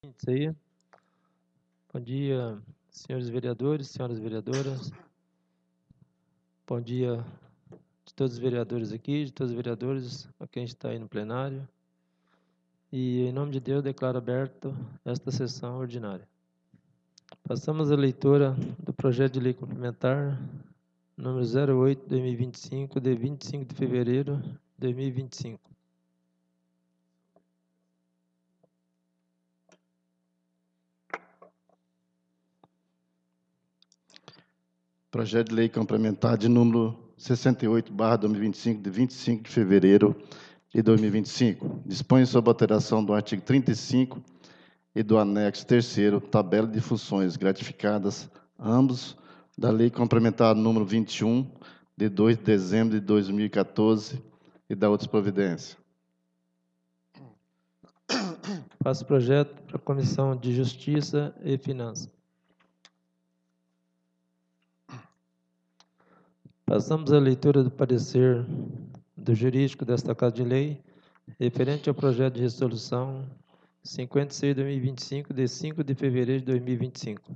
Presente aí. Bom dia, senhores vereadores, senhoras vereadoras. Bom dia de todos os vereadores aqui, de todos os vereadores a quem está aí no plenário. E, em nome de Deus, declaro aberta esta sessão ordinária. Passamos à leitura do projeto de lei complementar número 08/2025, de 25 de fevereiro de 2025. Projeto de lei complementar de número 68/2025, de 25 de fevereiro de 2025. Dispõe sobre a alteração do artigo 35 e do anexo 3º, tabela de funções gratificadas, ambos da lei complementar número 21, de 2 de dezembro de 2014, e da outras providências. Passo o projeto para a Comissão de Justiça e Finanças. Passamos à leitura do parecer do jurídico desta Casa de Lei, referente ao projeto de resolução 56/2025, de 5 de fevereiro de 2025.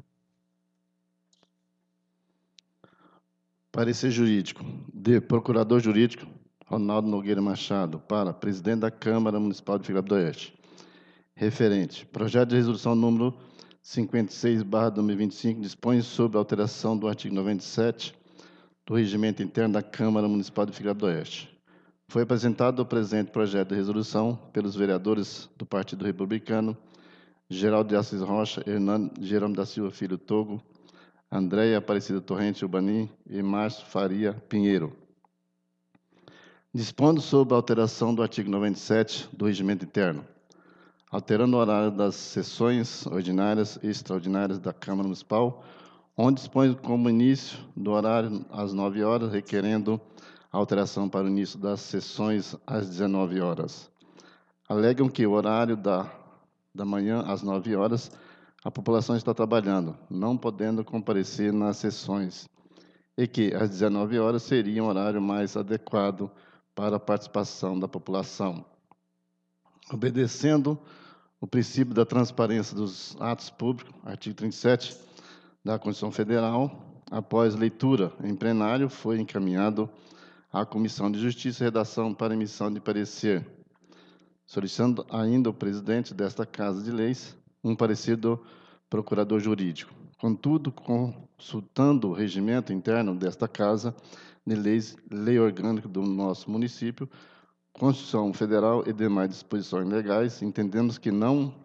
Parecer jurídico. De Procurador Jurídico, Ronaldo Nogueira Machado, para Presidente da Câmara Municipal de Figueira do Oeste. Referente. Projeto de resolução número 56/2025, dispõe sobre a alteração do artigo 97 do Regimento Interno da Câmara Municipal de Figueira do Oeste. Foi apresentado o presente projeto de resolução pelos vereadores do Partido Republicano, Geraldo de Assis Rocha, Hernando Jerônimo da Silva Filho Togo, Andréia Aparecida Torrente Urbani e Márcio Faria Pinheiro. Dispondo sobre a alteração do artigo 97 do Regimento Interno, alterando o horário das sessões ordinárias e extraordinárias da Câmara Municipal, onde dispõe como início do horário às 9 horas, requerendo alteração para o início das sessões às 19 horas. Alegam que o horário da manhã, às 9 horas, a população está trabalhando, não podendo comparecer nas sessões, e que às 19 horas seria um horário mais adequado para a participação da população. Obedecendo o princípio da transparência dos atos públicos, artigo 37 da Constituição Federal, após leitura em plenário, foi encaminhado à Comissão de Justiça e Redação para emissão de parecer, solicitando ainda o presidente desta Casa de Leis um parecer do Procurador Jurídico. Contudo, consultando o regimento interno desta Casa de Leis, lei orgânica do nosso município, Constituição Federal e demais disposições legais, entendemos que não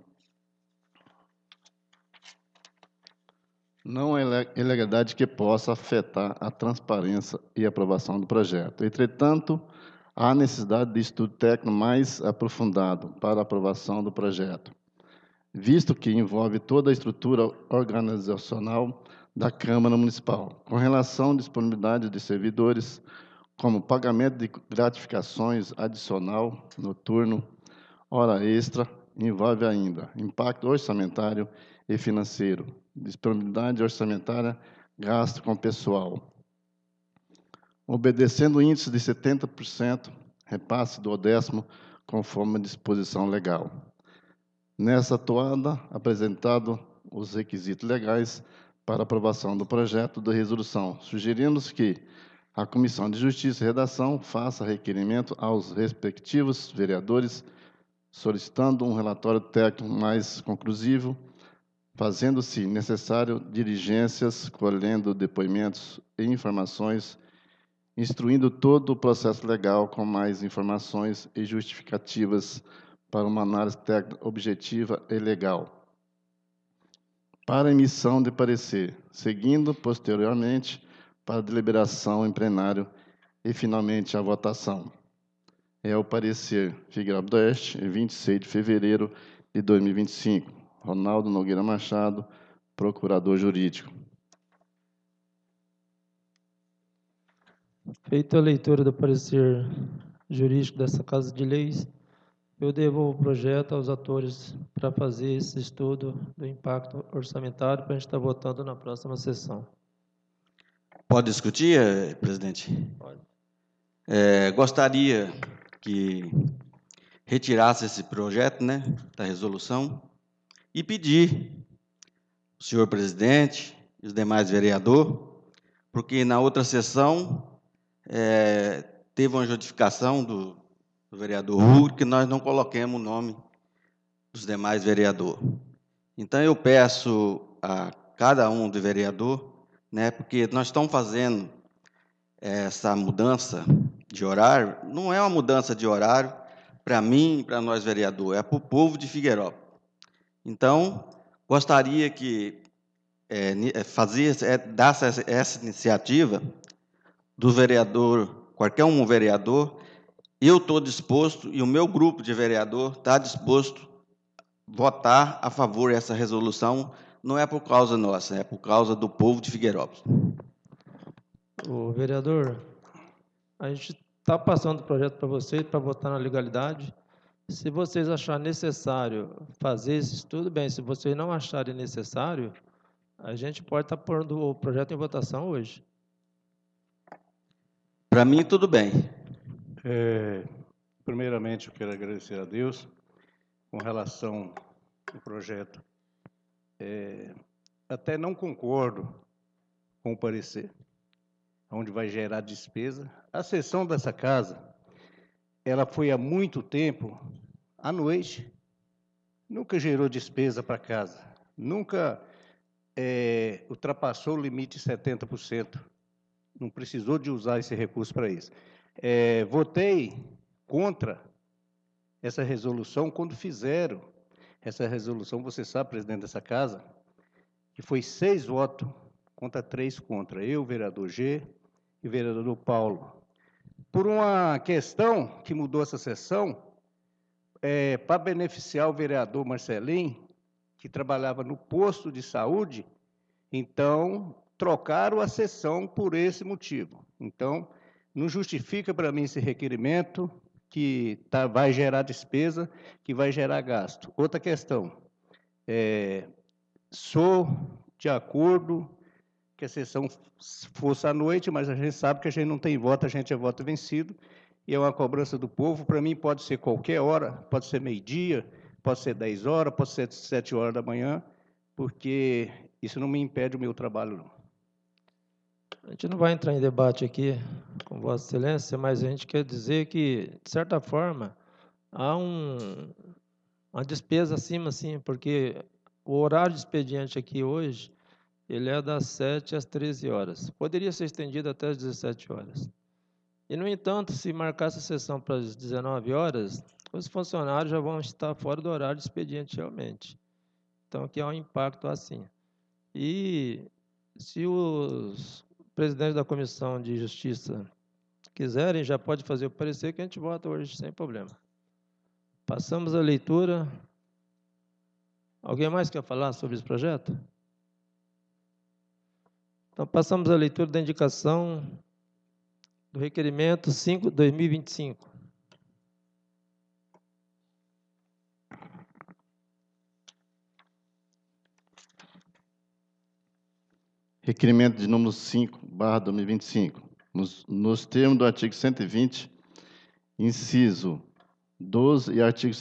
há ilegalidade que possa afetar a transparência e aprovação do projeto. Entretanto, há necessidade de estudo técnico mais aprofundado para a aprovação do projeto, visto que envolve toda a estrutura organizacional da Câmara Municipal, com relação à disponibilidade de servidores, como pagamento de gratificações adicional, noturno, hora extra, envolve ainda impacto orçamentário e financeiro, disponibilidade orçamentária, gasto com pessoal. Obedecendo o índice de 70%, repasse do 10º, conforme a disposição legal. Nessa toada, apresentado os requisitos legais para aprovação do projeto de resolução, sugerimos que a Comissão de Justiça e Redação faça requerimento aos respectivos vereadores, solicitando um relatório técnico mais conclusivo, fazendo-se necessário diligências, colhendo depoimentos e informações, instruindo todo o processo legal com mais informações e justificativas para uma análise técnica objetiva e legal. Para emissão de parecer, seguindo posteriormente para deliberação em plenário e, finalmente, a votação. É o parecer Figueira do Oeste, 26 de fevereiro de 2025. Ronaldo Nogueira Machado, Procurador Jurídico. Feita a leitura do parecer jurídico dessa Casa de Leis, eu devolvo o projeto aos atores para fazer esse estudo do impacto orçamentário para a gente estar votando na próxima sessão. Pode discutir, presidente? Pode. Gostaria que retirasse esse projeto, né, da resolução, e pedir ao senhor presidente e os demais vereadores, porque na outra sessão teve uma justificação do vereador Hugo que nós não coloquemos o nome dos demais vereadores. Então, eu peço a cada um do vereador, porque nós estamos fazendo essa mudança de horário, não é uma mudança de horário para mim e para nós vereadores, é para o povo de Figueirópolis. Então, gostaria que dasse essa iniciativa do vereador, qualquer um vereador, eu estou disposto, e o meu grupo de vereador está disposto a votar a favor dessa resolução, não é por causa nossa, é por causa do povo de Figueirópolis. O vereador, a gente está passando o projeto para vocês, para votar na legalidade. Se vocês acharem necessário fazer isso, tudo bem. Se vocês não acharem necessário, a gente pode estar pondo o projeto em votação hoje. Para mim, tudo bem. Primeiramente, eu quero agradecer a Deus com relação ao projeto. Até não concordo com o parecer, onde vai gerar despesa. A sessão dessa casa, ela foi há muito tempo, à noite, nunca gerou despesa para casa, nunca ultrapassou o limite de 70%, não precisou de usar esse recurso para isso. Votei contra essa resolução quando fizeram essa resolução, você sabe, presidente dessa casa, que foi 6 votos contra 3 contra. Eu, vereador G e o vereador Paulo. Por uma questão que mudou essa sessão, para beneficiar o vereador Marcelinho, que trabalhava no posto de saúde, então trocaram a sessão por esse motivo. Então, não justifica para mim esse requerimento, que vai gerar despesa, que vai gerar gasto. Outra questão, sou de acordo que a sessão fosse à noite, mas a gente sabe que a gente não tem voto, a gente é voto vencido, e é uma cobrança do povo. Para mim pode ser qualquer hora, pode ser meio-dia, pode ser 10 horas, pode ser 7 horas da manhã, porque isso não me impede o meu trabalho, não. A gente não vai entrar em debate aqui com Vossa Excelência, mas a gente quer dizer que, de certa forma, há uma despesa acima, sim, porque o horário de expediente aqui hoje, ele é das 7 às 13 horas. Poderia ser estendido até às 17 horas. E, no entanto, se marcasse a sessão para as 19 horas, os funcionários já vão estar fora do horário de expediente realmente. Então, aqui há um impacto assim. E se os presidentes da Comissão de Justiça quiserem, já pode fazer o parecer que a gente vota hoje sem problema. Passamos a leitura. Alguém mais quer falar sobre esse projeto? Então, passamos a leitura da indicação do requerimento 5/2025. Requerimento de número 5/2025. Nos termos do artigo 120, inciso 12 e artigo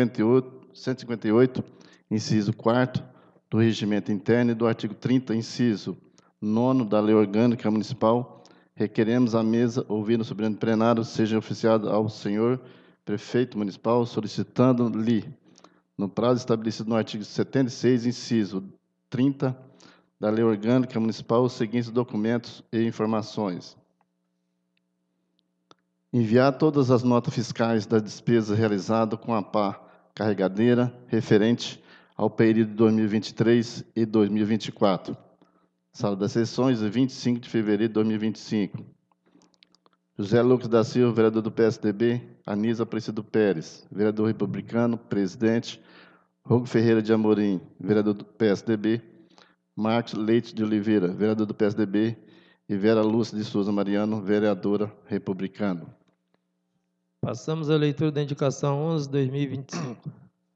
158, inciso 4º do Regimento Interno e do artigo 30, inciso 9º da Lei Orgânica Municipal, requeremos à mesa ouvir no Supremo Plenário seja oficiado ao senhor prefeito municipal, solicitando-lhe, no prazo estabelecido no artigo 76, inciso 30 da Lei Orgânica Municipal, os seguintes documentos e informações. Enviar todas as notas fiscais das despesas realizadas com a pá carregadeira referente ao período de 2023 e 2024. Sala das Sessões, 25 de fevereiro de 2025. José Lucas da Silva, vereador do PSDB. Anísio Aparecido Pérez, vereador republicano, presidente. Hugo Ferreira de Amorim, vereador do PSDB. Marcos Leite de Oliveira, vereador do PSDB. E Vera Lúcia de Souza Mariano, vereadora republicana. Passamos à leitura da indicação 11/2025.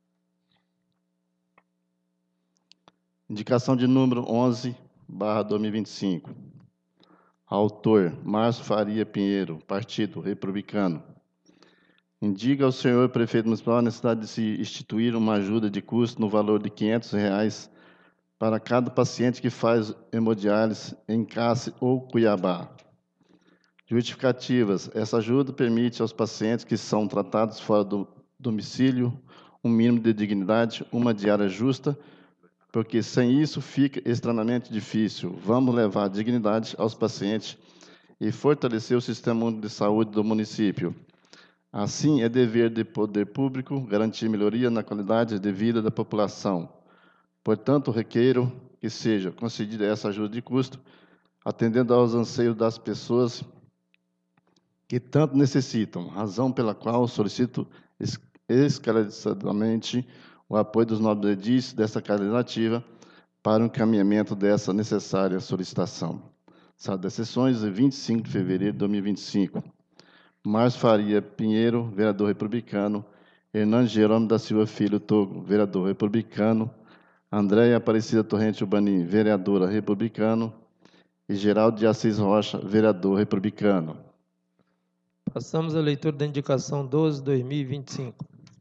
Indicação de número 11/2025. Autor, Márcio Faria Pinheiro, Partido Republicano. Indica ao senhor prefeito municipal a necessidade de se instituir uma ajuda de custo no valor de R$ 500 para cada paciente que faz hemodiálise em Cassi ou Cuiabá. Justificativas. Essa ajuda permite aos pacientes que são tratados fora do domicílio um mínimo de dignidade, uma diária justa, porque sem isso fica extremamente difícil. Vamos levar dignidade aos pacientes e fortalecer o sistema único de saúde do município. Assim, é dever do poder público garantir melhoria na qualidade de vida da população. Portanto, requeiro que seja concedida essa ajuda de custo, atendendo aos anseios das pessoas que tanto necessitam, razão pela qual solicito esclarecidamente o apoio dos nobres edis dessa casa legislativa para o encaminhamento dessa necessária solicitação. Sala das sessões, 25 de fevereiro de 2025. Márcio Faria Pinheiro, vereador republicano. Hernandes Jerônimo da Silva Filho Togo, vereador republicano. Andréia Aparecida Torrente Urbani, vereadora republicano. E Geraldo de Assis Rocha, vereador republicano. Passamos à leitura da indicação 12/2025.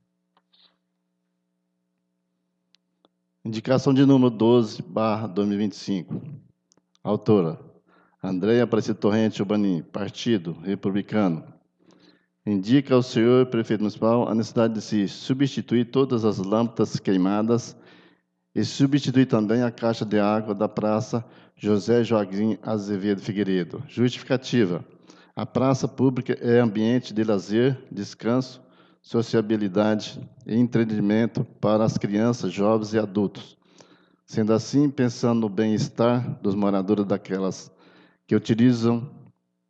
Indicação de número 12/2025. Autora: Andréia Aparecida Torrente Urbani, Partido Republicano. Indica ao senhor prefeito municipal a necessidade de se substituir todas as lâmpadas queimadas e substituir também a caixa de água da Praça José Joaquim Azevedo Figueiredo. Justificativa: a praça pública é ambiente de lazer, descanso, sociabilidade e entretenimento para as crianças, jovens e adultos. Sendo assim, pensando no bem-estar dos moradores daquelas que utilizam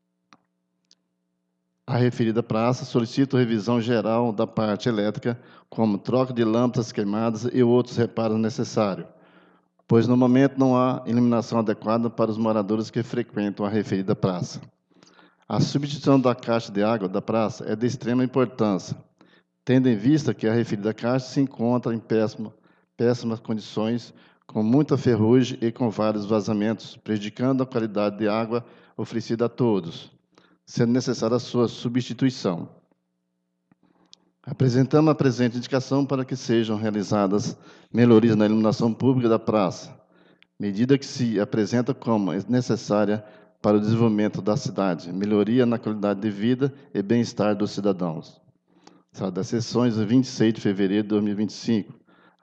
a referida praça, solicito revisão geral da parte elétrica, como troca de lâmpadas queimadas e outros reparos necessários, pois no momento não há iluminação adequada para os moradores que frequentam a referida praça. A substituição da caixa de água da praça é de extrema importância, tendo em vista que a referida caixa se encontra em péssimas condições, com muita ferrugem e com vários vazamentos, prejudicando a qualidade de água oferecida a todos, sendo necessária a sua substituição. Apresentamos a presente indicação para que sejam realizadas melhorias na iluminação pública da praça, medida que se apresenta como necessária para o desenvolvimento da cidade, melhoria na qualidade de vida e bem-estar dos cidadãos. Sala das sessões, 26 de fevereiro de 2025.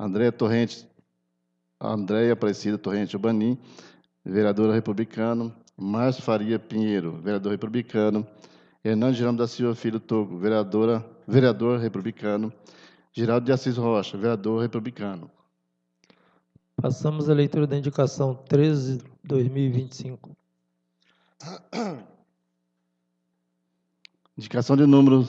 Andréia Aparecida Torrente Urbani, vereadora republicano. Márcio Faria Pinheiro, vereador republicano. Hernandes Jerônimo da Silva Filho Togo, vereador republicano. Geraldo de Assis Rocha, vereador republicano. Passamos à leitura da indicação 13/2025. Indicação de número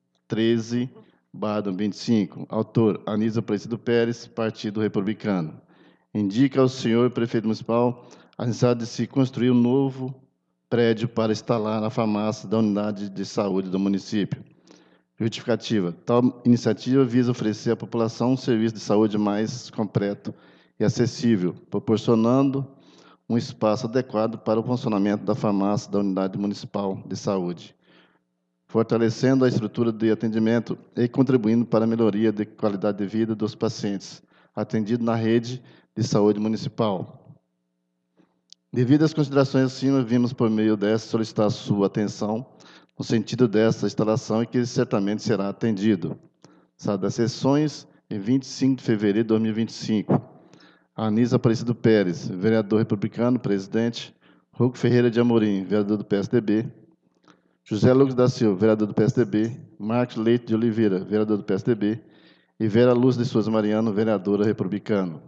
13/25. Autor: Anísio Aparecido Pérez, Partido Republicano. Indica ao senhor prefeito municipal a necessidade de se construir um novo prédio para instalar a farmácia da unidade de saúde do município. Justificativa: tal iniciativa visa oferecer à população um serviço de saúde mais completo e acessível, proporcionando um espaço adequado para o funcionamento da farmácia da unidade municipal de saúde, fortalecendo a estrutura de atendimento e contribuindo para a melhoria da qualidade de vida dos pacientes atendidos na rede de saúde municipal. Devido às considerações acima, vimos por meio dessa solicitar a sua atenção no sentido dessa instalação e que certamente será atendido. Sala das sessões, em 25 de fevereiro de 2025. Anísio Aparecido Pérez, vereador republicano, presidente. Hugo Ferreira de Amorim, vereador do PSDB. José Lucas da Silva, vereador do PSDB. Marcos Leite de Oliveira, vereador do PSDB. E Vera Luz de Souza Mariano, vereadora republicano.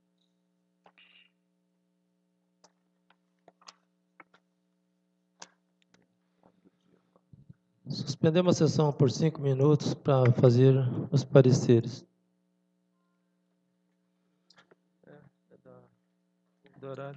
Suspendemos a sessão por 5 minutos para fazer os pareceres. Do horário.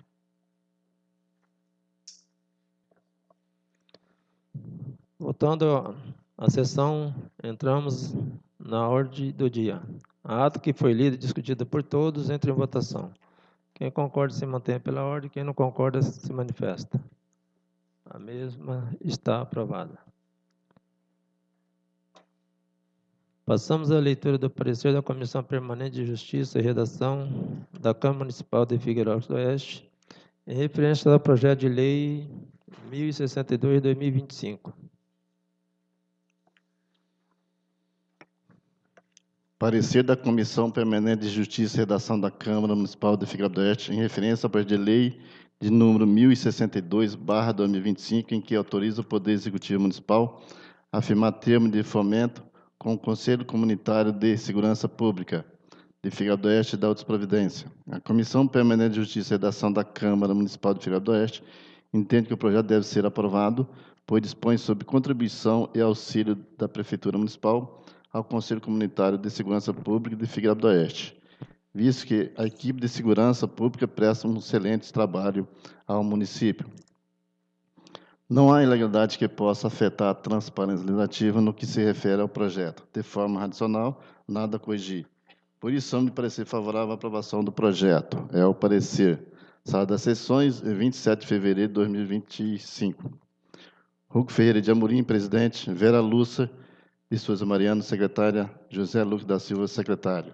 Voltando à sessão, entramos na ordem do dia. A ata que foi lida e discutida por todos entra em votação. Quem concorda se mantém pela ordem, quem não concorda se manifesta. A mesma está aprovada. Passamos à leitura do parecer da Comissão Permanente de Justiça e Redação da Câmara Municipal de Figueirópolis do Oeste, em referência ao projeto de lei 1062 de 2025. Parecer da Comissão Permanente de Justiça e Redação da Câmara Municipal de Figueirópolis do Oeste, em referência ao projeto de lei de número 1062/2025, em que autoriza o Poder Executivo Municipal a firmar termo de fomento com o Conselho Comunitário de Segurança Pública de Figueirópolis do Oeste e da outras providências. A Comissão Permanente de Justiça e Redação da Câmara Municipal de Figueirópolis do Oeste entende que o projeto deve ser aprovado, pois dispõe sobre contribuição e auxílio da Prefeitura Municipal ao Conselho Comunitário de Segurança Pública de Figueirópolis do Oeste, visto que a equipe de segurança pública presta um excelente trabalho ao município. Não há ilegalidade que possa afetar a transparência legislativa no que se refere ao projeto. De forma adicional, nada a corrigir. Por isso, somos de parecer favorável à aprovação do projeto. É o parecer. Sala das Sessões, 27 de fevereiro de 2025. Hugo Ferreira de Amorim, presidente. Vera Lúcia de Souza Mariano, secretária. José Lucas da Silva, secretário.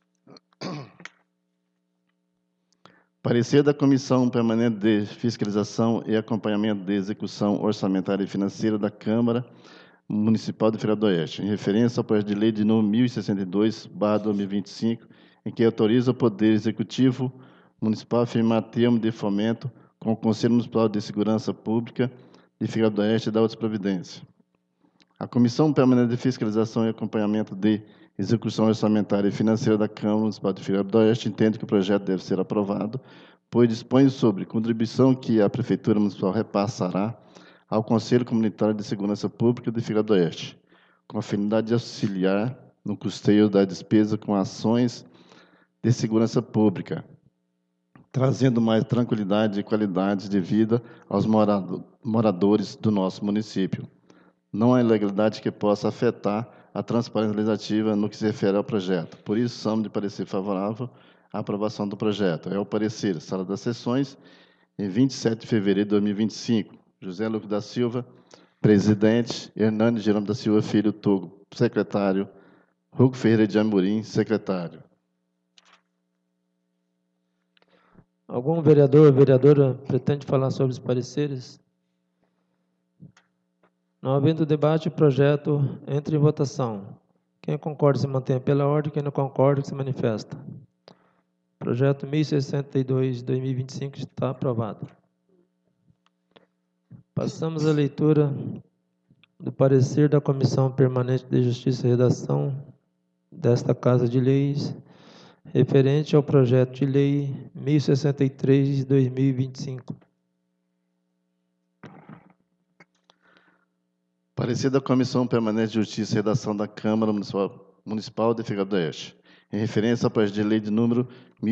Parecer da Comissão Permanente de Fiscalização e Acompanhamento de Execução Orçamentária e Financeira da Câmara Municipal de Figueirópolis do Oeste, em referência ao projeto de lei de número 1062/2025, em que autoriza o Poder Executivo Municipal a firmar termo de fomento com o Conselho Municipal de Segurança Pública de Figueirópolis do Oeste e da outras providências. A Comissão Permanente de Fiscalização e Acompanhamento de Execução Orçamentária e Financeira da Câmara Municipal de Figueirópolis do Oeste entende que o projeto deve ser aprovado, pois dispõe sobre contribuição que a Prefeitura Municipal repassará ao Conselho Comunitário de Segurança Pública de Figueirópolis do Oeste, com a finalidade de auxiliar no custeio da despesa com ações de segurança pública, trazendo mais tranquilidade e qualidade de vida aos moradores do nosso município. Não há ilegalidade que possa afetar a transparência legislativa no que se refere ao projeto. Por isso, somos de parecer favorável à aprovação do projeto. É o parecer, Sala das Sessões, em 27 de fevereiro de 2025. José Lucas da Silva, presidente. Hernani Jerônimo da Silva Filho Togo, secretário. Hugo Ferreira de Amorim, secretário. Algum vereador ou vereadora pretende falar sobre os pareceres? Não havendo debate, o projeto entra em votação. Quem concorda se mantém pela ordem, quem não concorda se manifesta. Projeto 1062 de 2025 está aprovado. Passamos à leitura do parecer da Comissão Permanente de Justiça e Redação desta Casa de Leis, referente ao projeto de lei 1063 de 2025. Parecer da Comissão Permanente de Justiça e Redação da Câmara Municipal de Figueirópolis do Oeste, em referência ao projeto de lei de número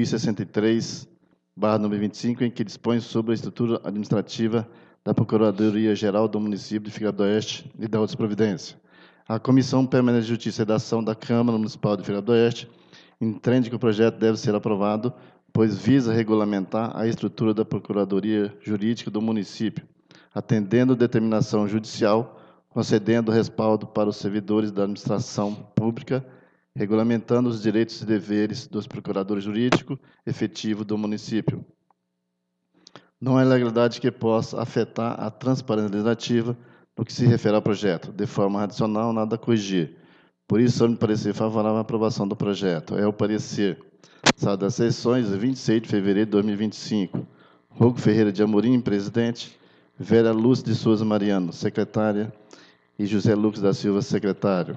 1063/2025, em que dispõe sobre a estrutura administrativa da Procuradoria-Geral do município de Figueirópolis do Oeste e da outras providências. A Comissão Permanente de Justiça e Redação da Câmara Municipal de Figueirópolis do Oeste entende que o projeto deve ser aprovado, pois visa regulamentar a estrutura da Procuradoria Jurídica do município, atendendo a determinação judicial, concedendo respaldo para os servidores da administração pública, regulamentando os direitos e deveres dos procuradores jurídicos efetivos do município. Não há ilegalidade que possa afetar a transparência legislativa no que se refere ao projeto. De forma adicional, nada a corrigir. Por isso, eu me parecer favorável à aprovação do projeto. É o parecer. Sala das Sessões, 26 de fevereiro de 2025. Hugo Ferreira de Amorim, presidente. Vera Lúcia de Souza Mariano, secretária. E José Lucas da Silva, secretário.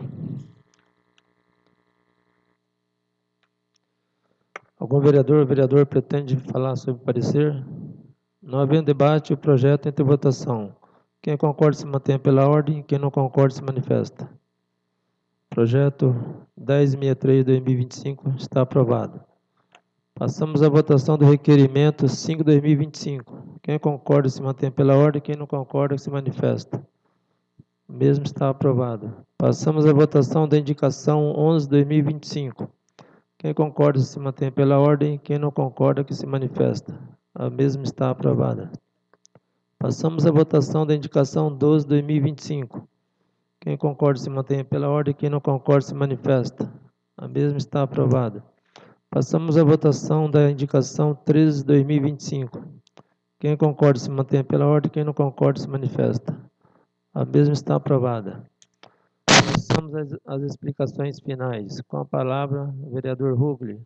Algum vereador ou vereadora pretende falar sobre o parecer? Não havendo debate, o projeto entra em votação. Quem concorda se mantém pela ordem, quem não concorda se manifesta. Projeto 1063 de 2025 está aprovado. Passamos à votação do requerimento 5 de 2025. Quem concorda se mantém pela ordem, quem não concorda se manifesta. O mesmo está aprovado. Passamos à votação da indicação 11 de 2025. Quem concorda se mantém pela ordem, quem não concorda que se manifesta. A mesma está aprovada. Passamos à votação da indicação 12 de 2025. Quem concorda se mantenha pela ordem, quem não concorda se manifesta. A mesma está aprovada. Passamos à votação da indicação 13/2025. Quem concorda se mantenha pela ordem, quem não concorda se manifesta. A mesma está aprovada. Passamos às explicações finais. Com a palavra, o vereador Rugli.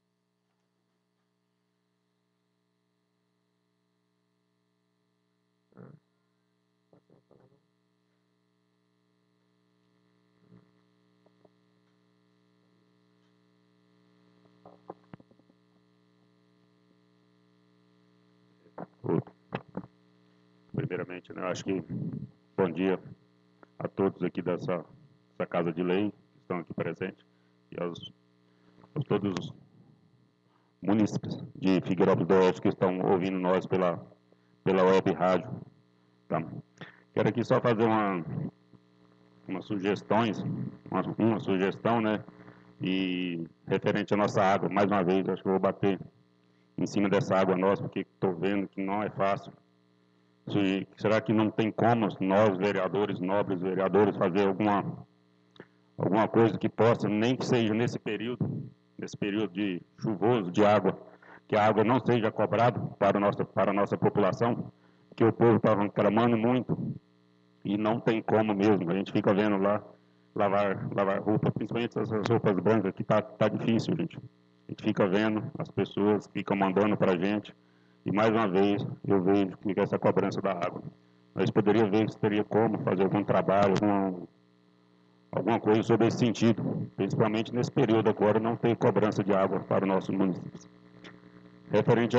Primeiramente, né, eu acho que bom dia a todos aqui dessa Casa de Lei que estão aqui presentes e a todos os munícipes de Figueirópolis do Oeste que estão ouvindo nós pela web rádio. Tá? Quero aqui só fazer umas sugestões, uma sugestão, né, e referente à nossa água. Mais uma vez, acho que eu vou bater em cima dessa água nossa, porque estou vendo que não é fácil. Será que não tem como nós, vereadores, nobres vereadores, fazer alguma coisa que possa, nem que seja nesse período de chuvoso, de água, que a água não seja cobrada para a nossa população, que o povo está reclamando muito e não tem como mesmo. A gente fica vendo lá lavar roupa, principalmente essas roupas brancas, que tá difícil, gente. A gente fica vendo, as pessoas ficam mandando para a gente. E, mais uma vez, eu vejo que essa cobrança da água. Nós poderíamos ver se teria como fazer algum trabalho, alguma coisa sobre esse sentido, principalmente nesse período agora, não ter cobrança de água para os nossos municípios. Referente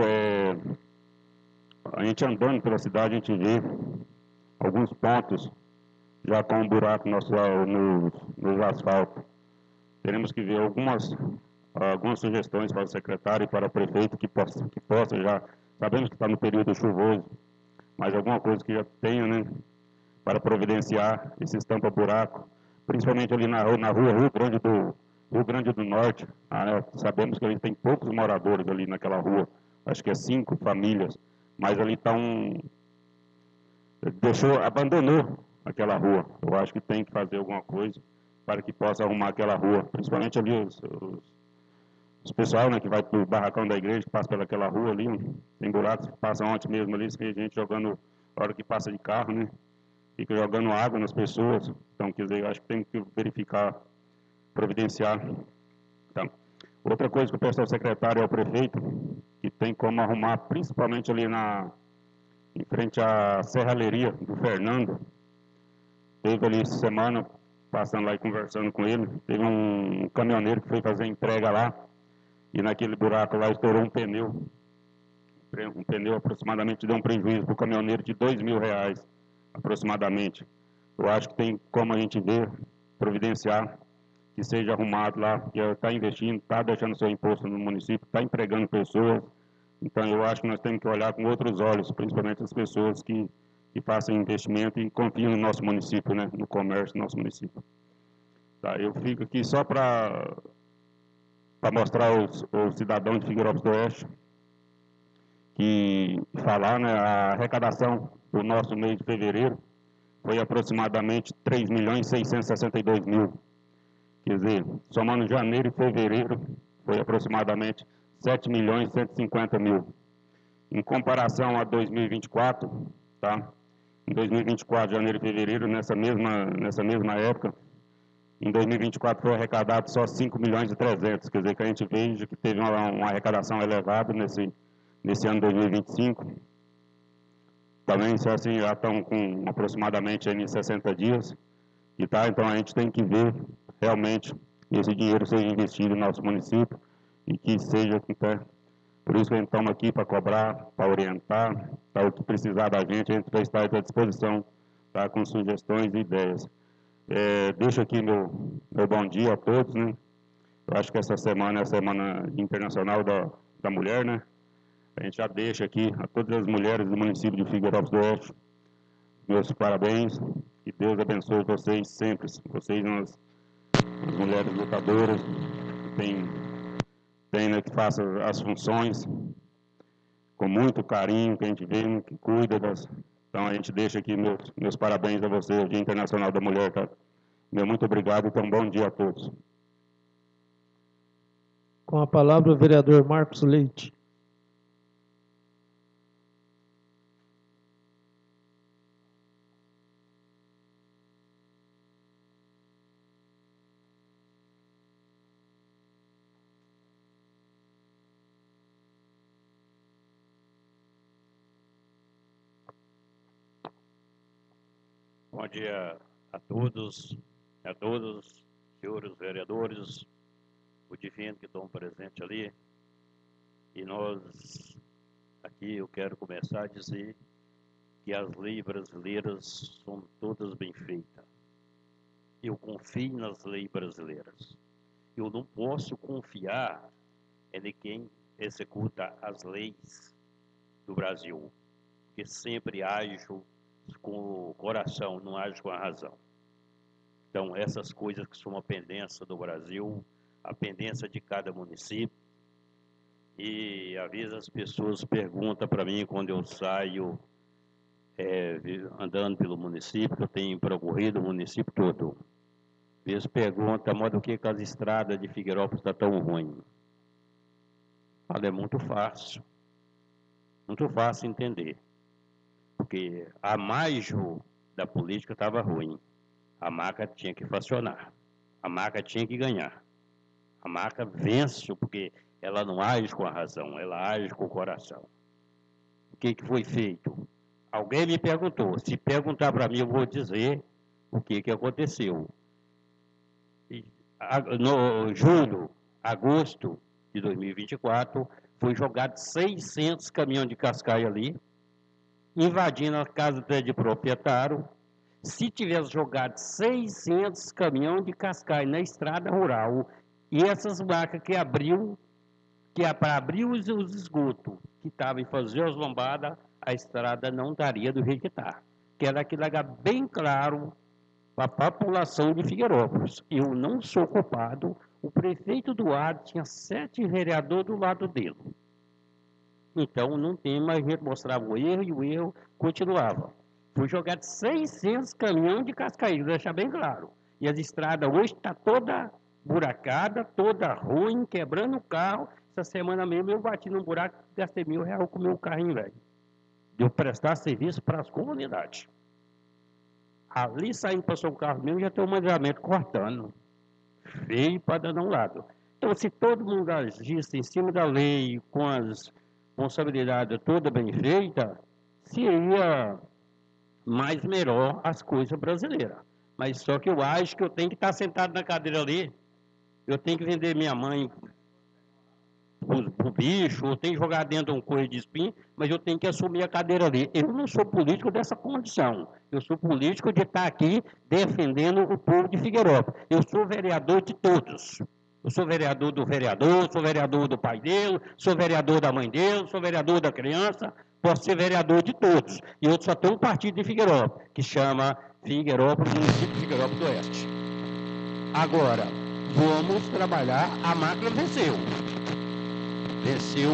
a gente andando pela cidade, a gente vê alguns pontos já com um buraco nos asfaltos. Teremos que ver algumas sugestões para o secretário e para o prefeito que possa já, sabemos que está no período chuvoso, mas alguma coisa que já tenha, né, para providenciar esse estampa-buraco, principalmente ali na rua Rio Grande do Norte. Sabemos que ali tem poucos moradores ali naquela rua, acho que é 5 famílias, mas ali está abandonou aquela rua. Eu acho que tem que fazer alguma coisa para que possa arrumar aquela rua, principalmente ali os pessoal, né, que vai para o barracão da igreja, que passa pelaquela rua ali, tem buracos, passa ontem mesmo ali, tem gente jogando, a hora que passa de carro, né, fica jogando água nas pessoas. Então, quer dizer, eu acho que tem que verificar, providenciar. Então, outra coisa que eu peço ao secretário e ao prefeito, que tem como arrumar, principalmente ali em frente à serralheria do Fernando. Teve ali essa semana, passando lá e conversando com ele, teve um caminhoneiro que foi fazer entrega lá, e naquele buraco lá estourou um pneu. Um pneu aproximadamente deu um prejuízo para o caminhoneiro de R$2.000, aproximadamente. Eu acho que tem como a gente ver, providenciar, que seja arrumado lá, que está investindo, está deixando seu imposto no município, está empregando pessoas. Então, eu acho que nós temos que olhar com outros olhos, principalmente as pessoas que façam investimento e confiam no nosso município, né, no comércio do nosso município. Tá, eu fico aqui só para mostrar aos cidadãos de Figueirópolis do Oeste que falar, né, a arrecadação do nosso mês de fevereiro foi aproximadamente 3.662.000. Quer dizer, somando janeiro e fevereiro, foi aproximadamente 7.150.000. Em comparação a 2024, tá? Em 2024, janeiro e fevereiro, nessa mesma época, em 2024 foi arrecadado só 5.300.000, quer dizer que a gente veja que teve uma arrecadação elevada nesse ano 2025. Também só assim, já estão com aproximadamente aí 60 dias, e tá? Então a gente tem que ver realmente que esse dinheiro seja investido no nosso município e que seja, tá? Por isso que a gente estamos aqui para cobrar, para orientar, tá? O que precisar da gente, a gente vai estar à disposição, tá? Com sugestões e ideias. Deixo aqui meu bom dia a todos, né? Eu acho que essa semana é a Semana Internacional da Mulher, né? A gente já deixa aqui a todas as mulheres do município de Figueirópolis do Oeste meus parabéns, que Deus abençoe vocês sempre. Vocês são as mulheres lutadoras, né, que façam as funções com muito carinho, que a gente vê, que cuida Então, a gente deixa aqui meus parabéns a você, o Dia Internacional da Mulher, tá? Meu muito obrigado e um bom dia a todos. Com a palavra, o vereador Marcos Leite. Bom dia a todos, senhores vereadores, o divino que estão presentes ali. E nós, aqui eu quero começar a dizer que as leis brasileiras são todas bem feitas. Eu confio nas leis brasileiras. Eu não posso confiar em quem executa as leis do Brasil, porque sempre ajo com o coração, não ajo com a razão. Então, essas coisas que são uma pendência do Brasil, a pendência de cada município. E, às vezes, as pessoas perguntam para mim, quando eu saio andando pelo município, que eu tenho percorrido o município todo. Às vezes perguntam, mas do que as estradas de Figueirópolis estão tão ruins? Fala, é muito fácil entender. Porque a margem da política estava ruim. A marca tinha que funcionar. A marca tinha que ganhar. A marca vence, porque ela não age com a razão, ela age com o coração. O que foi feito? Alguém me perguntou. Se perguntar para mim, eu vou dizer o que aconteceu. No julho, agosto de 2024, foi jogado 600 caminhões de cascaio ali, invadindo a casa de proprietário. Se tivesse jogado 600 caminhões de cascaio na estrada rural, e essas marcas que abriu, para abrir os esgotos, que estavam em fazer as lombadas, a estrada não daria do jeito que está. Quero aqui largar bem claro para a população de Figueirópolis. Eu não sou culpado, o prefeito Duarte tinha 7 vereadores do lado dele. Então, não tem mais gente, mostrava o erro e o erro continuava. Foi jogado 600 caminhões de cascaio, vou deixar bem claro. E as estradas hoje estão toda buracada, toda ruim, quebrando o carro. Essa semana mesmo eu bati num buraco, gastei R$1.000 com o meu carrinho velho. Deu prestar serviço para as comunidades. Ali saindo para São Carlos mesmo, já tem um mandamento cortando. Feio para dar um lado. Então, se todo mundo agisse em cima da lei, com as responsabilidades toda bem feita, seria mais melhor as coisas brasileiras. Mas só que eu acho que eu tenho que estar sentado na cadeira ali, eu tenho que vender minha mãe pro bicho, eu tenho que jogar dentro de um coelho de espinho, mas eu tenho que assumir a cadeira ali. Eu não sou político dessa condição. Eu sou político de estar aqui defendendo o povo de Figueirópolis. Eu sou vereador de todos. Eu sou vereador do vereador, sou vereador do pai dele, sou vereador da mãe dele, sou vereador da criança, posso ser vereador de todos. E eu só tenho um partido em Figueirópolis, que chama Figueirópolis, município de Figueirópolis do Oeste. Agora, vamos trabalhar, a máquina venceu. Venceu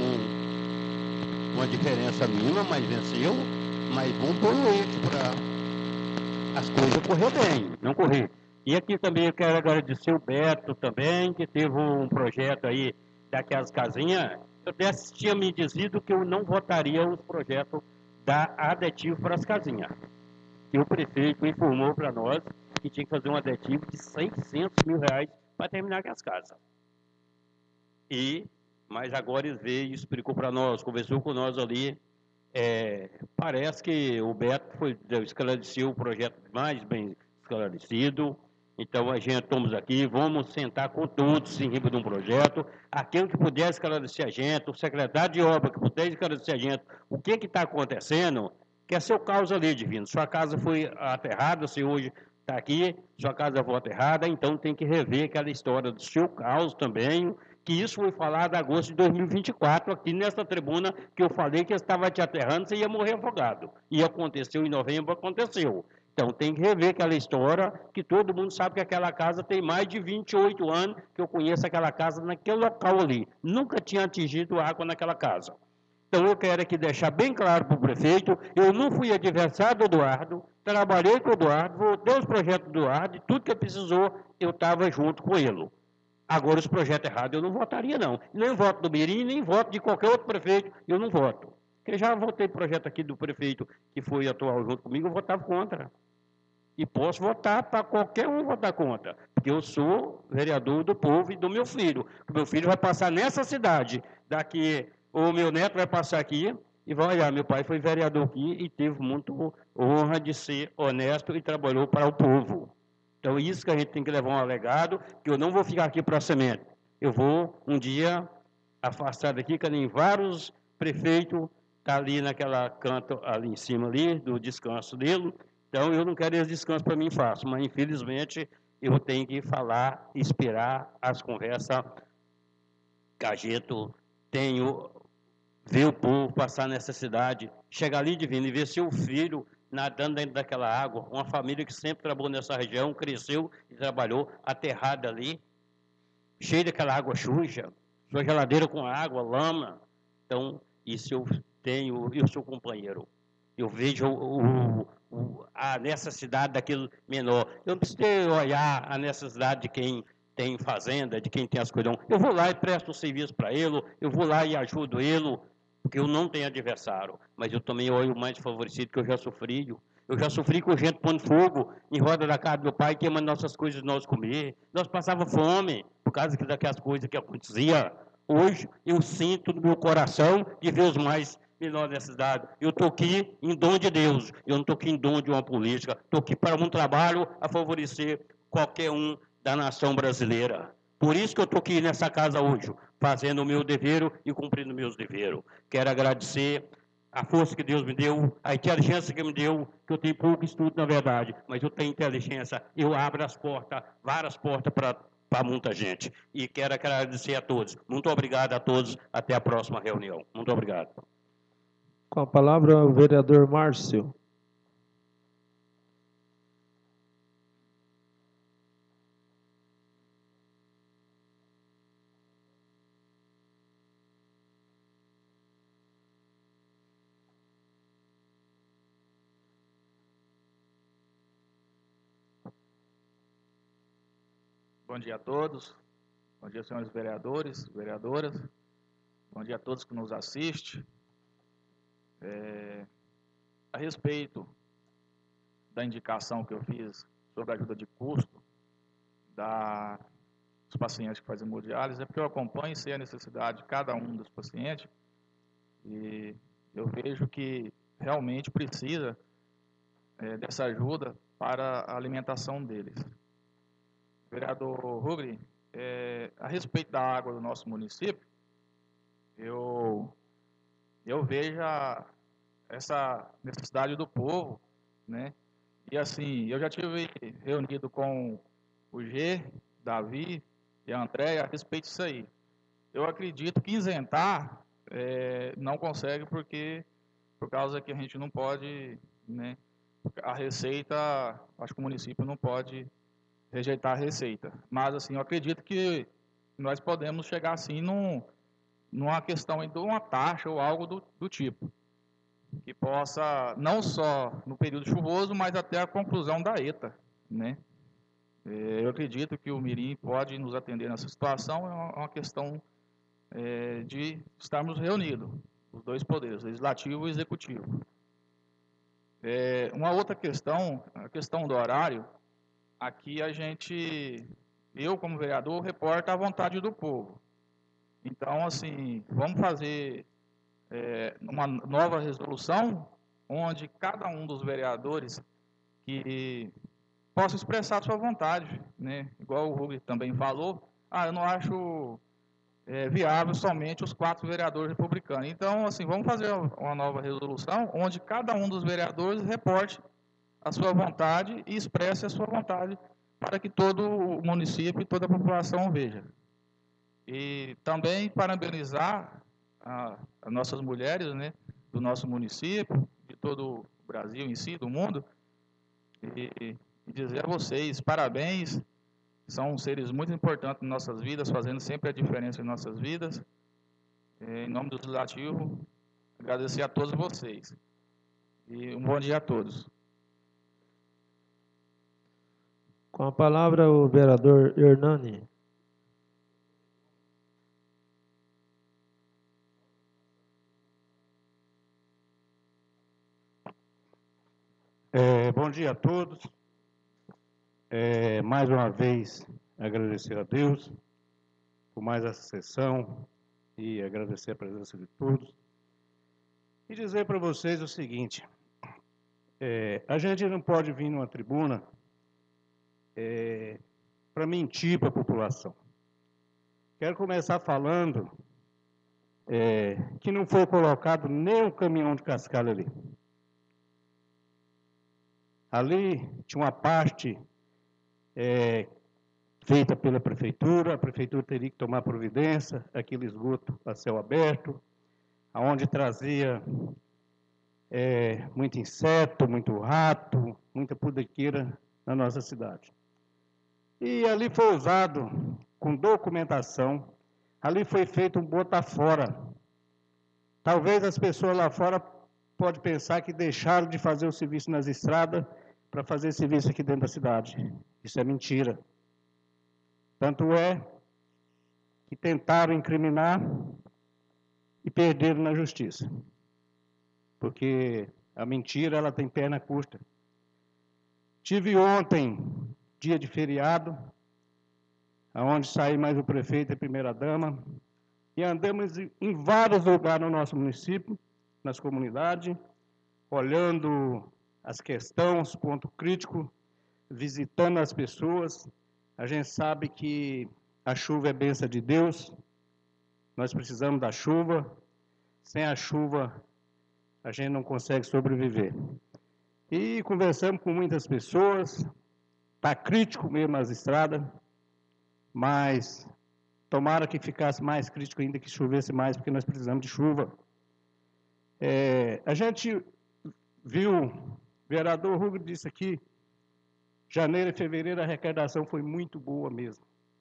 com uma diferença mínima, mas venceu, mas vamos pôr o eixo para as coisas correr bem, não correr. E aqui também eu quero agradecer o Beto também, que teve um projeto aí daquelas casinhas. Eu até tinha me dizido que eu não votaria os projetos da adetivo para as casinhas. E o prefeito informou para nós que tinha que fazer um adetivo de R$600 mil para terminar com as casas. Mas agora ele veio e explicou para nós, conversou com nós ali. Parece que o Beto esclareceu o projeto mais bem esclarecido. Então, a gente estamos aqui, vamos sentar com todos em cima de um projeto. Aquele que puder esclarecer a gente, o secretário de obra que puder esclarecer a gente, o que está acontecendo, que é seu caos ali, divino. Sua casa foi aterrada, você hoje está aqui, sua casa foi aterrada, então tem que rever aquela história do seu caos também, que isso foi falado em agosto de 2024, aqui nessa tribuna, que eu falei que estava te aterrando, você ia morrer afogado. E aconteceu em novembro, aconteceu. Então, tem que rever aquela história, que todo mundo sabe que aquela casa tem mais de 28 anos, que eu conheço aquela casa naquele local ali. Nunca tinha atingido água naquela casa. Então, eu quero aqui deixar bem claro para o prefeito, eu não fui adversário do Eduardo, trabalhei com o Eduardo, votei os projetos do Eduardo, e tudo que ele precisou, eu estava junto com ele. Agora, os projetos errados, eu não votaria, não. Nem voto do Mirim, nem voto de qualquer outro prefeito, eu não voto. Porque já votei projeto aqui do prefeito que foi atual junto comigo, eu votava contra. E posso votar para qualquer um votar contra, porque eu sou vereador do povo e do meu filho. O meu filho vai passar nessa cidade, daqui, o meu neto vai passar aqui e vai olhar. Meu pai foi vereador aqui e teve muito honra de ser honesto e trabalhou para o povo. Então, isso que a gente tem que levar um alegado, que eu não vou ficar aqui para a semente. Eu vou, um dia, afastar daqui, que nem vários prefeitos tá ali naquela canto, ali em cima, ali, do descanso dele. Então, eu não quero esse descanso para mim fácil, mas, infelizmente, eu tenho que falar, esperar as conversas que a gente tenho, ver o povo passar nessa cidade, chegar ali divino e ver seu filho nadando dentro daquela água, uma família que sempre trabalhou nessa região, cresceu e trabalhou, aterrada ali, cheia daquela água suja, sua geladeira com água, lama. Então, isso eu tenho, eu sou companheiro. Eu vejo a necessidade daquele menor. Eu não preciso olhar a necessidade de quem tem fazenda, de quem tem as coisas. Eu vou lá e presto o serviço para ele, eu vou lá e ajudo ele, porque eu não tenho adversário, mas eu também olho o mais favorecido, que eu já sofri. Eu já sofri com gente pondo fogo em roda da casa do meu pai, queimando nossas coisas de nós comer. Nós passávamos fome por causa daquelas coisas que aconteciam. Hoje eu sinto no meu coração de ver os mais menores nessa cidade. Eu estou aqui em dom de Deus, eu não estou aqui em dom de uma política. Estou aqui para um trabalho a favorecer qualquer um da nação brasileira. Por isso que eu estou aqui nessa casa hoje, fazendo o meu dever e cumprindo meus deveres. Quero agradecer a força que Deus me deu, a inteligência que me deu, que eu tenho pouco estudo, na verdade, mas eu tenho inteligência, eu abro as portas, várias portas para muita gente. E quero agradecer a todos. Muito obrigado a todos. Até a próxima reunião. Muito obrigado. Com a palavra, o vereador Márcio. Bom dia a todos. Bom dia, senhores vereadores, vereadoras. Bom dia a todos que nos assistem. A respeito da indicação que eu fiz sobre a ajuda de custo dos pacientes que fazem hemodiálise, é porque eu acompanho e sei a necessidade de cada um dos pacientes e eu vejo que realmente precisa dessa ajuda para a alimentação deles. Vereador Rugri, a respeito da água do nosso município, eu vejo essa necessidade do povo, né? E assim, eu já tive reunido com o G, Davi e a Andréia a respeito disso aí. Eu acredito que isentar não consegue por causa que a gente não pode, né? A receita, acho que o município não pode rejeitar a receita. Mas assim, eu acredito que nós podemos chegar assim numa questão de uma taxa ou algo do tipo, que possa, não só no período chuvoso, mas até a conclusão da ETA, né? Eu acredito que o Mirim pode nos atender nessa situação, é uma questão de estarmos reunidos, os dois poderes, legislativo e executivo. Uma outra questão, a questão do horário, aqui eu como vereador, reporto a vontade do povo. Então, assim, vamos fazer uma nova resolução, onde cada um dos vereadores que possa expressar a sua vontade, né? Igual o Rugri também falou, eu não acho viável somente os 4 vereadores republicanos. Então, assim, vamos fazer uma nova resolução, onde cada um dos vereadores reporte a sua vontade e expresse a sua vontade para que todo o município e toda a população veja. E também parabenizar as nossas mulheres, né, do nosso município, de todo o Brasil em si, do mundo, e dizer a vocês, parabéns, são seres muito importantes em nossas vidas, fazendo sempre a diferença em nossas vidas. Em nome do Legislativo, agradecer a todos vocês. E um bom dia a todos. Com a palavra, o vereador Hernani. Bom dia a todos. Mais uma vez, agradecer a Deus por mais essa sessão e agradecer a presença de todos. E dizer para vocês o seguinte, a gente não pode vir numa tribuna para mentir para a população. Quero começar falando que não foi colocado nem um caminhão de cascalho ali. Ali tinha uma parte feita pela prefeitura, a prefeitura teria que tomar providência, aquele esgoto a céu aberto, aonde trazia muito inseto, muito rato, muita pudequeira na nossa cidade. E ali foi usado, com documentação, ali foi feito um bota fora. Talvez as pessoas lá fora podem pensar que deixaram de fazer o serviço nas estradas para fazer serviço aqui dentro da cidade. Isso é mentira. Tanto é que tentaram incriminar e perderam na justiça. Porque a mentira, ela tem perna curta. Tive ontem, dia de feriado, onde saí mais o prefeito e a primeira-dama, e andamos em vários lugares no nosso município, nas comunidades, olhando as questões, os pontos críticos, visitando as pessoas. A gente sabe que a chuva é bênção de Deus, nós precisamos da chuva, sem a chuva a gente não consegue sobreviver. E conversamos com muitas pessoas, está crítico mesmo as estradas, mas tomara que ficasse mais crítico ainda, que chovesse mais, porque nós precisamos de chuva. A gente viu, o vereador Hugo disse aqui, janeiro e fevereiro a arrecadação foi muito boa mesmo.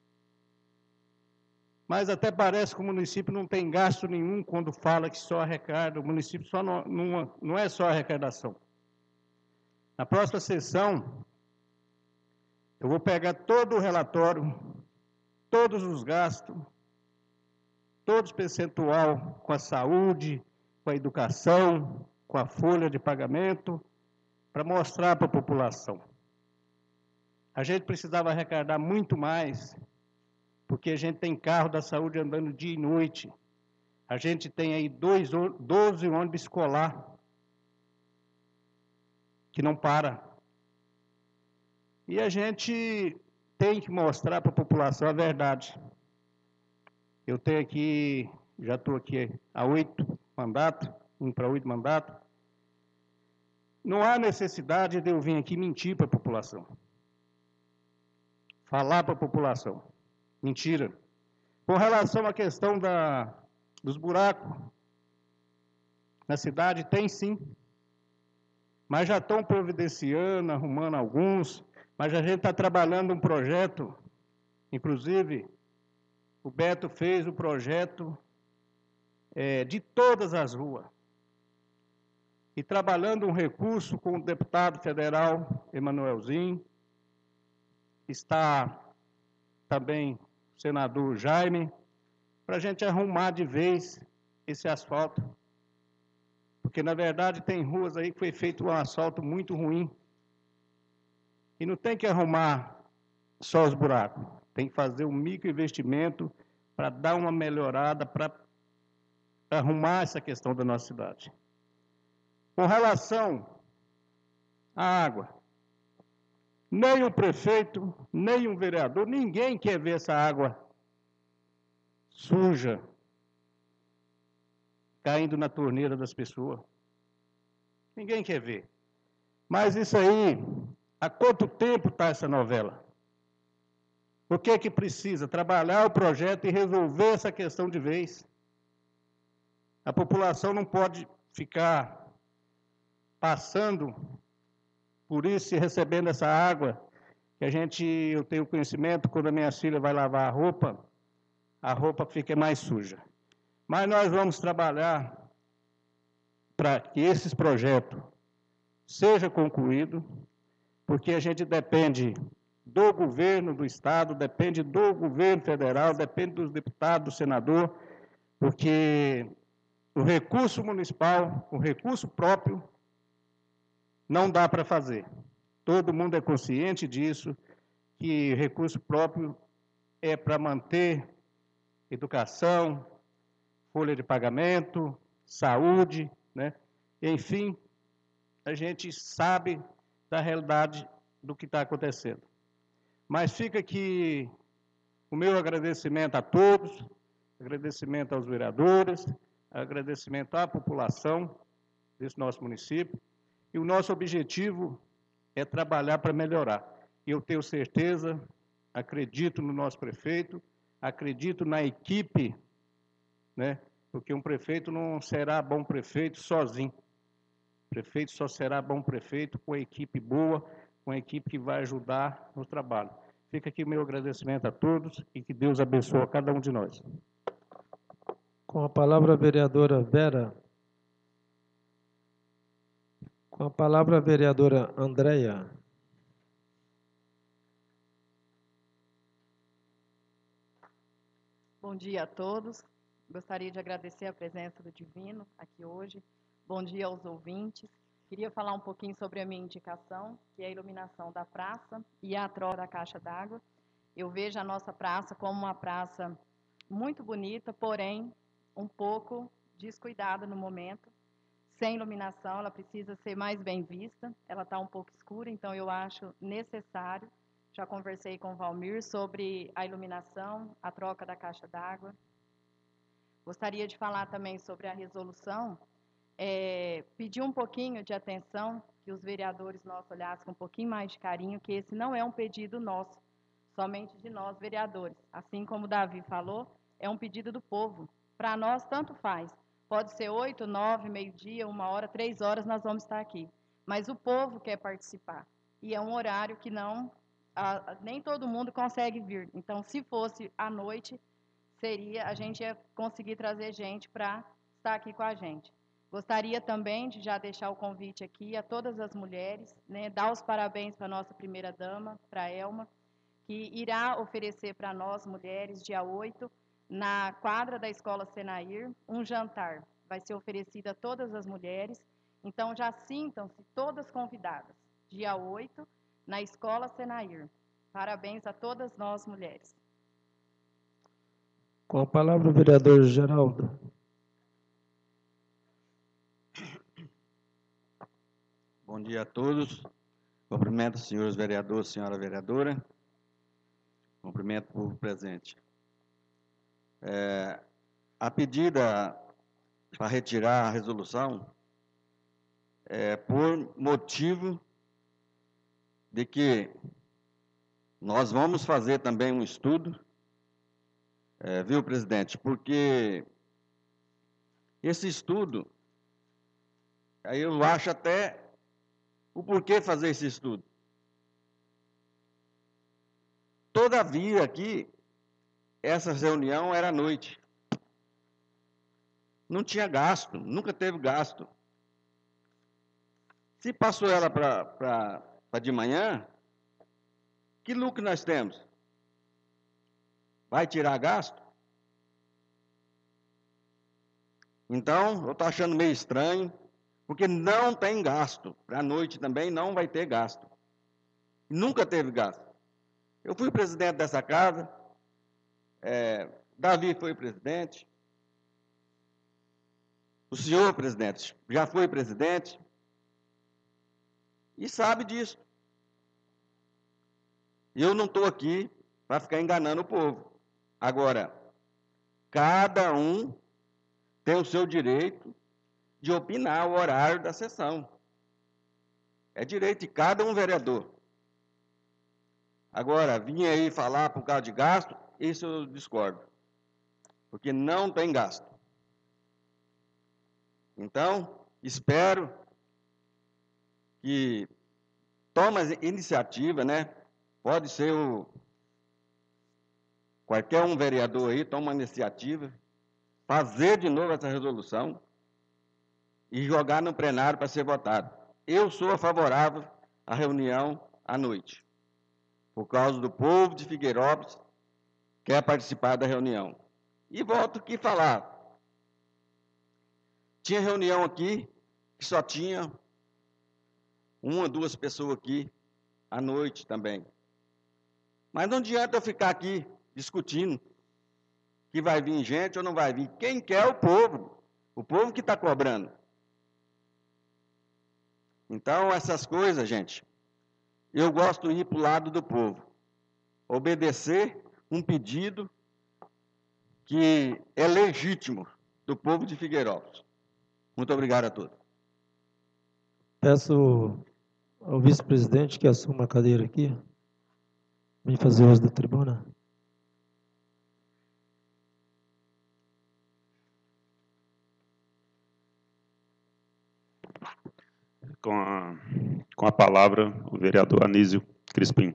Mas até parece que o município não tem gasto nenhum quando fala que só arrecada, o município só não é só arrecadação. Na próxima sessão, eu vou pegar todo o relatório, todos os gastos, todos os percentual com a saúde, com a educação, com a folha de pagamento, para mostrar para a população. A gente precisava arrecadar muito mais, porque a gente tem carro da saúde andando dia e noite. A gente tem aí 12 ônibus escolar, que não para. E a gente tem que mostrar para a população a verdade. Eu tenho aqui, já estou aqui há 8 mandatos, indo para 8 mandatos. Não há necessidade de eu vir aqui mentir para a população. Falar para a população. Mentira. Com relação à questão dos buracos, na cidade tem sim, mas já estão providenciando, arrumando alguns, mas a gente está trabalhando um projeto, inclusive, o Beto fez o projeto de todas as ruas, e trabalhando um recurso com o deputado federal Emanuelzinho, está também o senador Jaime, para a gente arrumar de vez esse asfalto. Porque, na verdade, tem ruas aí que foi feito um asfalto muito ruim. E não tem que arrumar só os buracos. Tem que fazer um microinvestimento para dar uma melhorada, para arrumar essa questão da nossa cidade. Com relação à água, nem o prefeito, nem o vereador, ninguém quer ver essa água suja caindo na torneira das pessoas. Ninguém quer ver. Mas isso aí, há quanto tempo está essa novela? O que é que precisa? Trabalhar o projeto e resolver essa questão de vez. A população não pode ficar passando por isso e recebendo essa água, que eu tenho conhecimento, quando a minha filha vai lavar a roupa fica mais suja. Mas nós vamos trabalhar para que esses projetos sejam concluídos, porque a gente depende do governo do Estado, depende do governo federal, depende dos deputados, do senador, porque o recurso municipal, o recurso próprio, não dá para fazer. Todo mundo é consciente disso, que recurso próprio é para manter educação, folha de pagamento, saúde, né? Enfim, a gente sabe da realidade do que está acontecendo. Mas fica aqui o meu agradecimento a todos, agradecimento aos vereadores, agradecimento à população desse nosso município, e o nosso objetivo é trabalhar para melhorar. Eu tenho certeza, acredito no nosso prefeito, acredito na equipe, né? Porque um prefeito não será bom prefeito sozinho. O prefeito só será bom prefeito com a equipe boa, com a equipe que vai ajudar no trabalho. Fica aqui o meu agradecimento a todos e que Deus abençoe a cada um de nós. Com a palavra a vereadora Vera. Com a palavra a vereadora Andréia. Bom dia a todos. Gostaria de agradecer a presença do Divino aqui hoje. Bom dia aos ouvintes. Queria falar um pouquinho sobre a minha indicação, que é a iluminação da praça e a troca da caixa d'água. Eu vejo a nossa praça como uma praça muito bonita, porém um pouco descuidada no momento. Sem iluminação, ela precisa ser mais bem vista. Ela está um pouco escura, então eu acho necessário. Já conversei com o Valmir sobre a iluminação, a troca da caixa d'água. Gostaria de falar também sobre a resolução, pedir um pouquinho de atenção, que os vereadores nossos olhassem com um pouquinho mais de carinho, que esse não é um pedido nosso, somente de nós, vereadores. Assim como o Davi falou, é um pedido do povo. Para nós, tanto faz. Pode ser 8, 9, meio-dia, 1 hora, 3 horas, nós vamos estar aqui. Mas o povo quer participar. E é um horário que nem todo mundo consegue vir. Então, se fosse à noite, a gente ia conseguir trazer gente para estar aqui com a gente. Gostaria também de já deixar o convite aqui a todas as mulheres, né, dar os parabéns para a nossa primeira-dama, para a Elma, que irá oferecer para nós, mulheres, dia 8, na quadra da Escola Senair, um jantar. Vai ser oferecido a todas as mulheres, então já sintam-se todas convidadas. Dia 8, na Escola Senair. Parabéns a todas nós, mulheres. Com a palavra o vereador Geraldo. Bom dia a todos. Cumprimento os senhores vereadores, senhora vereadora. Cumprimento o povo presente. A pedida para retirar a resolução é por motivo de que nós vamos fazer também um estudo, viu, presidente? Porque esse estudo, aí eu acho até o porquê fazer esse estudo. Todavia, aqui, essa reunião era à noite. Não tinha gasto, nunca teve gasto. Se passou ela para de manhã, que lucro nós temos? Vai tirar gasto? Então, eu estou achando meio estranho, porque não tem gasto. Para a noite também não vai ter gasto. Nunca teve gasto. Eu fui presidente dessa casa, Davi foi presidente, o senhor presidente já foi presidente, e sabe disso. Eu não estou aqui para ficar enganando o povo. Agora, cada um tem o seu direito de opinar o horário da sessão. É direito de cada um vereador. Agora, vim aí falar por causa de gasto, isso eu discordo. Porque não tem gasto. Então, espero que tome iniciativa, né? Pode ser qualquer um vereador aí, toma uma iniciativa, fazer de novo essa resolução e jogar no plenário para ser votado. Eu sou favorável à reunião à noite, por causa do povo de Figueirópolis que quer participar da reunião. E volto aqui a falar. Tinha reunião aqui que só tinha uma, duas pessoas aqui à noite também. Mas não adianta eu ficar aqui discutindo que vai vir gente ou não vai vir. Quem quer é o povo que está cobrando. Então, essas coisas, gente, eu gosto de ir para o lado do povo. Obedecer um pedido que é legítimo do povo de Figueirópolis. Muito obrigado a todos. Peço ao vice-presidente que assuma a cadeira aqui, vem fazer uso da tribuna. Com a palavra, o vereador Anísio Crispim.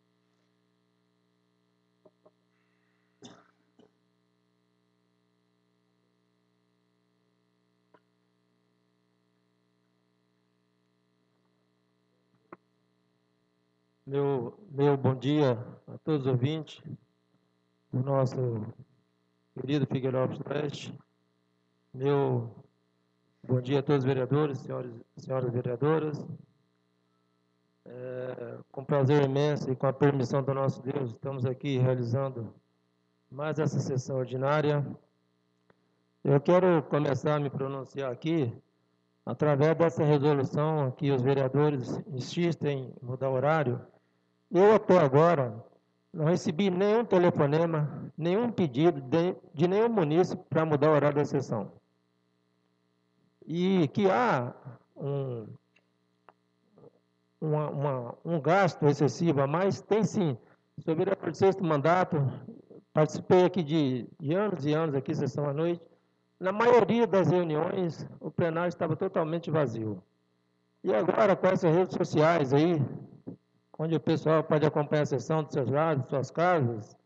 Meu bom dia a todos os ouvintes do nosso querido Figueirópolis Oeste. Meu bom dia a todos os vereadores, senhoras vereadoras. Com prazer imenso e com a permissão do nosso Deus, estamos aqui realizando mais essa sessão ordinária. Eu quero começar a me pronunciar aqui através dessa resolução que os vereadores insistem em mudar o horário. Eu, até agora, não recebi nenhum telefonema, nenhum pedido de nenhum munícipe para mudar o horário da sessão. E que há um gasto excessivo a mais, tem sim. Sou vereador de 6º mandato, participei aqui de anos e anos, aqui, sessão à noite. Na maioria das reuniões, o plenário estava totalmente vazio. E agora, com essas redes sociais aí, onde o pessoal pode acompanhar a sessão dos seus lados, suas casas,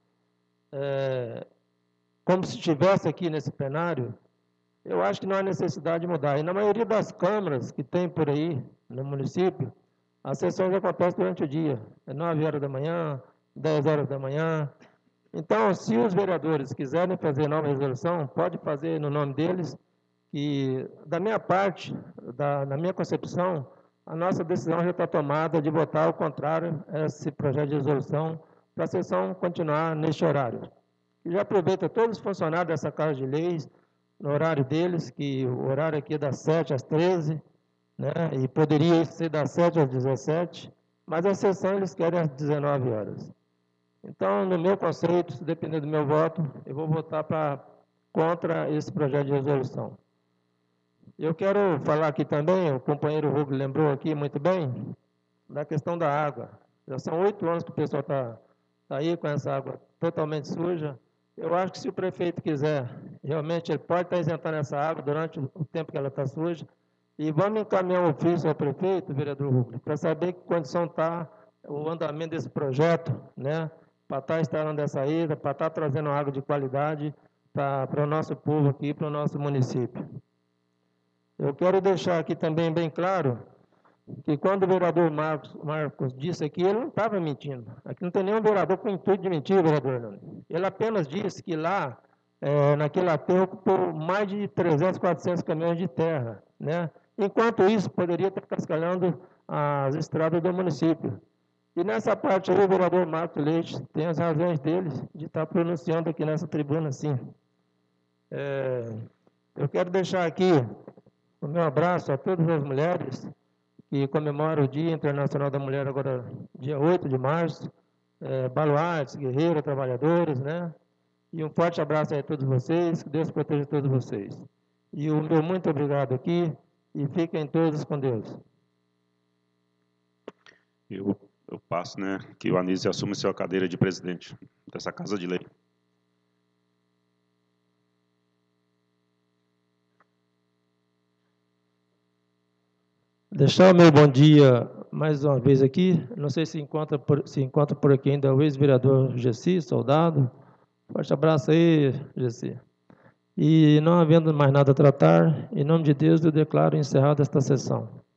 como se estivesse aqui nesse plenário, eu acho que não há necessidade de mudar. E na maioria das câmaras que tem por aí, no município, a sessão já acontece durante o dia, 9 horas da manhã, 10 horas da manhã. Então, se os vereadores quiserem fazer nova resolução, pode fazer no nome deles, que, da minha parte, na minha concepção, a nossa decisão já está tomada de votar ao contrário a esse projeto de resolução para a sessão continuar neste horário. E já aproveito todos os funcionários dessa Casa de Leis, no horário deles, que o horário aqui é das 7 às 13, né, e poderia ser das 7 às 17, mas a sessão eles querem às 19 horas. Então, no meu conceito, se depender do meu voto, eu vou votar contra esse projeto de resolução. Eu quero falar aqui também, o companheiro Hugo lembrou aqui muito bem, da questão da água. Já são 8 anos que o pessoal está aí com essa água totalmente suja. Eu acho que se o prefeito quiser, realmente ele pode estar isentando essa água durante o tempo que ela está suja. E vamos encaminhar um ofício ao prefeito, vereador Hugo, para saber que condição está o andamento desse projeto, né? Para estar instalando essa ida, para estar trazendo água de qualidade para o nosso povo aqui, para o nosso município. Eu quero deixar aqui também bem claro que quando o vereador Marcos disse aqui, ele não estava mentindo. Aqui não tem nenhum vereador com intuito de mentir, vereador. Não. Ele apenas disse que lá, naquele aterro, ocupou mais de 300, 400 caminhões de terra, né? Enquanto isso, poderia estar cascalhando as estradas do município. E nessa parte aí, o vereador Marcos Leite tem as razões dele de estar pronunciando aqui nessa tribuna, sim. Eu quero deixar aqui o meu abraço a todas as mulheres que comemoram o Dia Internacional da Mulher agora, dia 8 de março, baluartes, guerreiras, trabalhadoras, né? E um forte abraço aí a todos vocês, que Deus proteja todos vocês. E o meu muito obrigado aqui, e fiquem todos com Deus. Eu passo, né, que o Anísio assume sua cadeira de presidente dessa Casa de Lei. Deixar o meu bom dia mais uma vez aqui. Não sei se encontra por aqui ainda o ex-vereador Gessi, soldado. Forte abraço aí, Gessi. E não havendo mais nada a tratar, em nome de Deus eu declaro encerrada esta sessão.